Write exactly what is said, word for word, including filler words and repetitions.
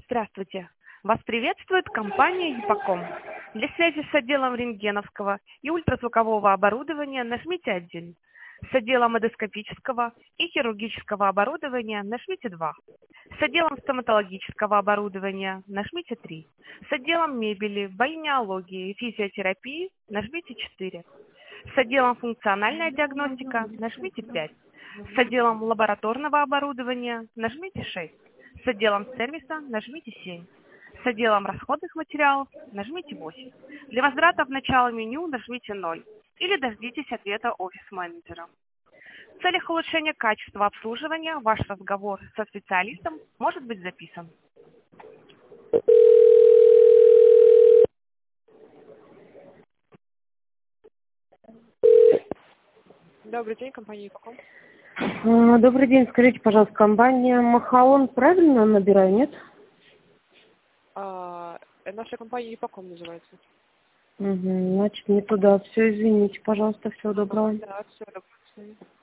Здравствуйте. Вас приветствует компания Епаком. Для связи с отделом рентгеновского и ультразвукового оборудования нажмите один. С отделом эндоскопического и хирургического оборудования нажмите два. С отделом стоматологического оборудования нажмите три. С отделом мебели, бальнеологии и физиотерапии нажмите четыре. С отделом функциональная диагностика нажмите пять. С отделом лабораторного оборудования нажмите шесть. С отделом сервиса нажмите семь. С отделом расходных материалов нажмите восемь. Для возврата в начало меню нажмите ноль или дождитесь ответа офис-менеджера. В целях улучшения качества обслуживания ваш разговор со специалистом может быть записан. Добрый день, компания Епаком. А, Добрый день, скажите, пожалуйста, компания Махаон правильно набираю, нет? А, наша компания Епаком называется. Угу, значит, не туда. Все, извините, пожалуйста, всего доброго. Да, все, доброго.